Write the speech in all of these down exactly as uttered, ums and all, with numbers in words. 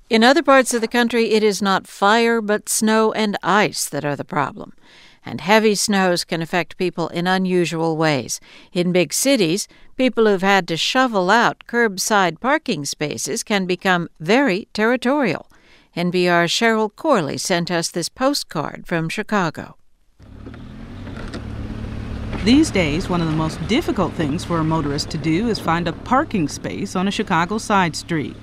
In other parts of the country, it is not fire, but snow and ice that are the problem. And heavy snows can affect people in unusual ways. In big cities, people who've had to shovel out curbside parking spaces can become very territorial. N P R's Cheryl Corley sent us this postcard from Chicago. These days, one of the most difficult things for a motorist to do is find a parking space on a Chicago side street.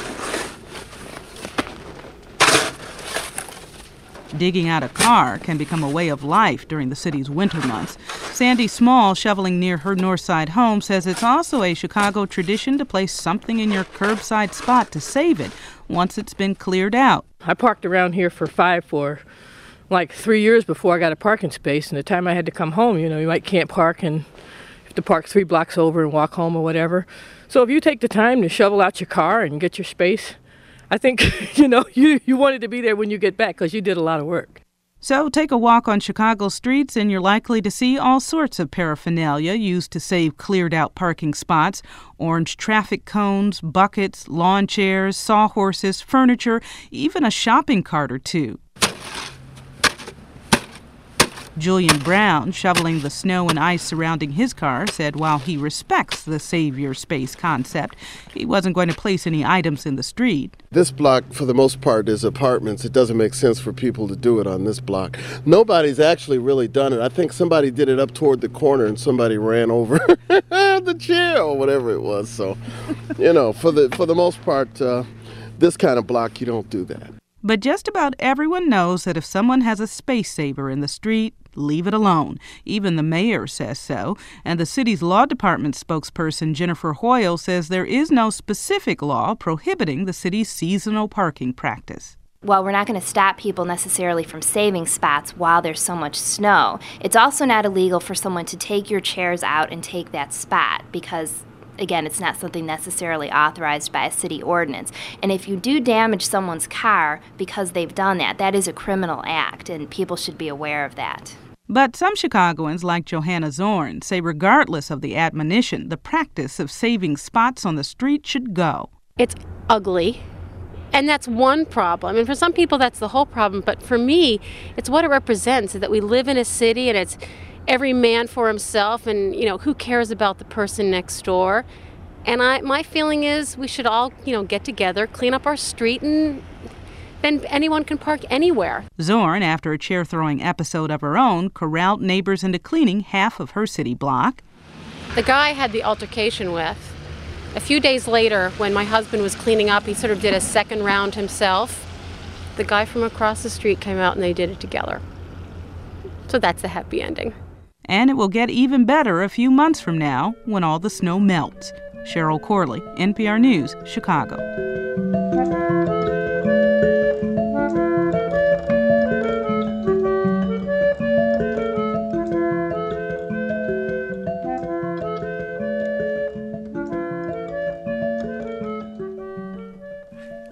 Digging out a car can become a way of life during the city's winter months. Sandy Small, shoveling near her Northside home, says it's also a Chicago tradition to place something in your curbside spot to save it once it's been cleared out. I parked around here for five for like three years before I got a parking space, and the time I had to come home, you know, you might can't park and you have to park three blocks over and walk home or whatever. So if you take the time to shovel out your car and get your space, I think, you know, you, you wanted to be there when you get back because you did a lot of work. So take a walk on Chicago streets and you're likely to see all sorts of paraphernalia used to save cleared-out parking spots. Orange traffic cones, buckets, lawn chairs, sawhorses, furniture, even a shopping cart or two. Julian Brown, shoveling the snow and ice surrounding his car, said while he respects the Save Your Space concept, he wasn't going to place any items in the street. This block, for the most part, is apartments. It doesn't make sense for people to do it on this block. Nobody's actually really done it. I think somebody did it up toward the corner and somebody ran over the chair or whatever it was. So, you know, for the, for the most part, uh, this kind of block, you don't do that. But just about everyone knows that if someone has a space saver in the street, leave it alone. Even the mayor says so. And the city's law department spokesperson, Jennifer Hoyle, says there is no specific law prohibiting the city's seasonal parking practice. While we're not going to stop people necessarily from saving spots while there's so much snow, it's also not illegal for someone to take your chairs out and take that spot because, again, it's not something necessarily authorized by a city ordinance. And if you do damage someone's car because they've done that, that is a criminal act, and people should be aware of that. But some Chicagoans, like Johanna Zorn, say regardless of the admonition, the practice of saving spots on the street should go. It's ugly, and that's one problem. And for some people, that's the whole problem. But for me, it's what it represents, that we live in a city and it's every man for himself, and, you know, who cares about the person next door? And I, my feeling is we should all, you know, get together, clean up our street, and then anyone can park anywhere. Zorn, after a chair-throwing episode of her own, corralled neighbors into cleaning half of her city block. The guy I had the altercation with, a few days later, when my husband was cleaning up, he sort of did a second round himself. The guy from across the street came out and they did it together. So that's a happy ending. And it will get even better a few months from now when all the snow melts. Cheryl Corley, N P R News, Chicago.